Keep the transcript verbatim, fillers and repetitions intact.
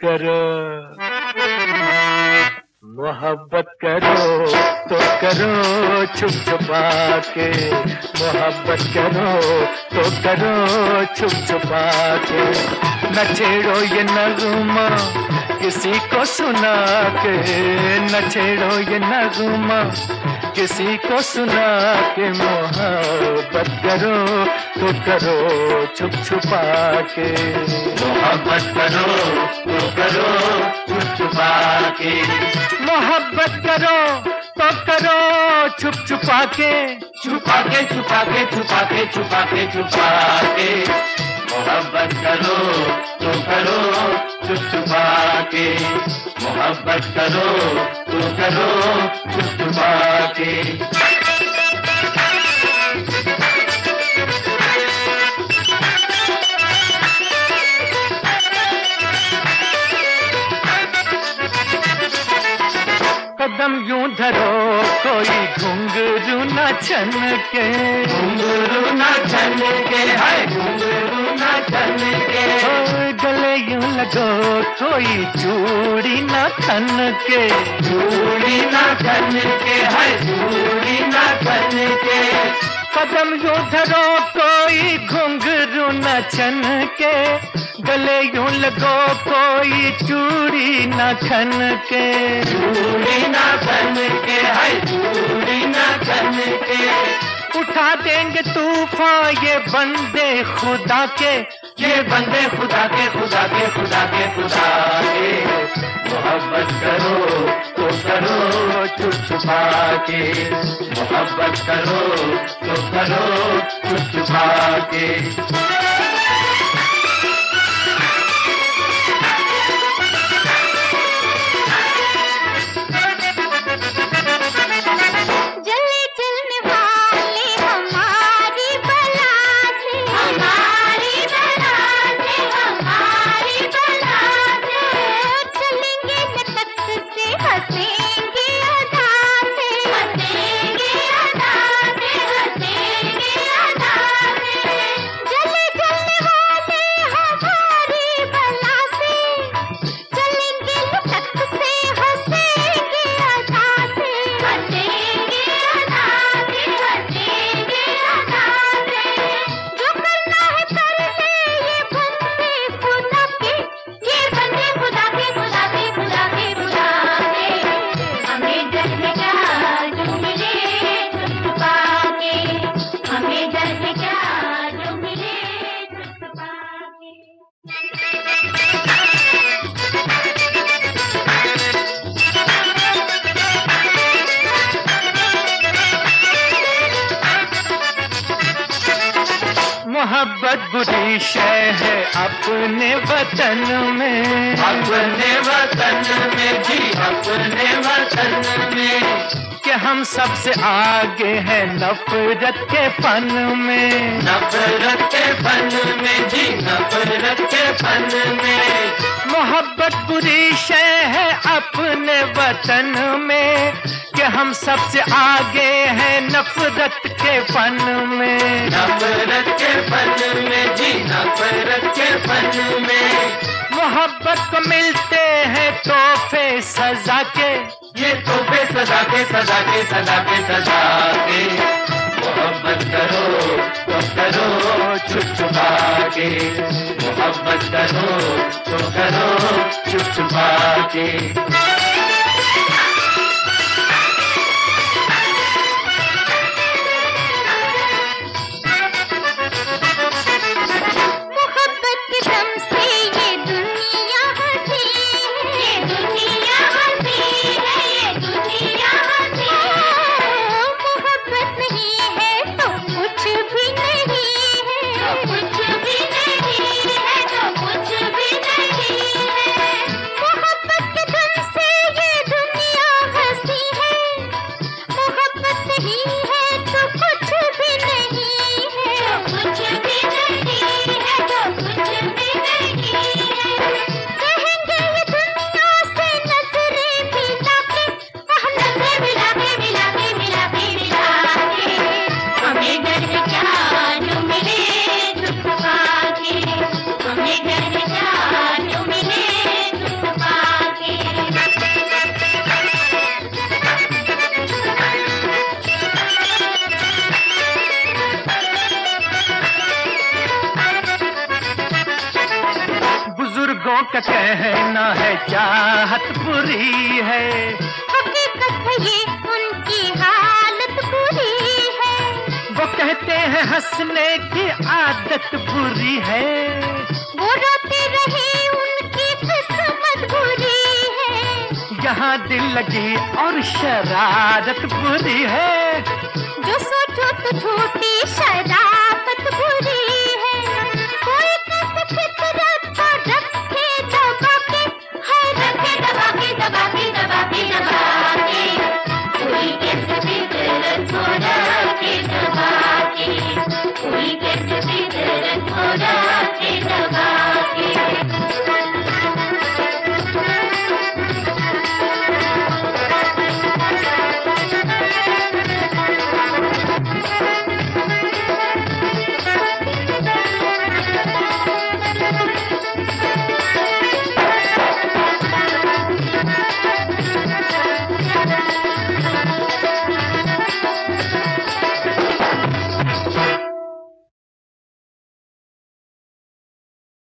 करो, मोहब्बत करो तो करो छुप छुपा के, मोहब्बत करो तो करो छुप छुपा के। न छेड़ो ये नगमा किसी को सुना के, न छेड़ो ये नगमा किसी को सुना के। मोहब्बत करो तो करो छुप छुपा के, मोहब्बत करो तो करो छुप छुपा के। मोहब्बत करो तो करो छुप छुपा के, छुपा के छुपा के छुपा के छुपा के छुपा के। मोहब्बत करो तो करो छुप छुपा के, मोहब्बत करो तो करो छुप छुपा के। कदम यूं धरो कोई घुंघरू न छनके, घुंघरू न छनके, हाय घुंघरू न छनके। गले यूं लगो कोई चूड़ी न खनके, चूड़ी न खनके, हाय चूड़ी न खनके। कदम यूं धरो कोई घुंघरू न छनके, गले यूं लगो कोई चूड़ी न खनके। चूड़ी न खनके, हाय चूड़ी न खनके। उठा देंगे तूफान ये बंदे खुदा के, ये बंदे खुदा के खुदा के खुदा के खुदा के। मोहब्बत करो तो करो छुप छुपा के, मोहब्बत करो तो करो छुप छुपा के। मोहब्बत बुरी शय है अपने वतन में, अपने वतन में जी अपने वतन में। कि हम सबसे आगे हैं नफरत के फन में, नफरत के फन में जी नफरत के फन में। मोहब्बत बुरी शय है अपने वतन में, कि हम सबसे आगे हैं नफरत के फन में, नफरत के फन में जी नफरत के फन में। मोहब्बत को मिलते हैं तोहफे सजा के, ये तोहफे सजा के सजा के सजा के सजा के। मोहब्बत करो तो करो छुप छुपा के, मोहब्बत करो तो करो छुप छुपा के। कुछ भी नहीं है तो कुछ भी नहीं है। मोहब्बत के धन से का कहना है चाहत बुरी है, हकीकत है ये उनकी हालत बुरी है। वो कहते हैं हंसने की आदत बुरी है, वो रोते रहे उनकी किस्मत बुरी है। यहाँ दिल लगी और शरारत बुरी है। जो सोचो तो झूठी शरारत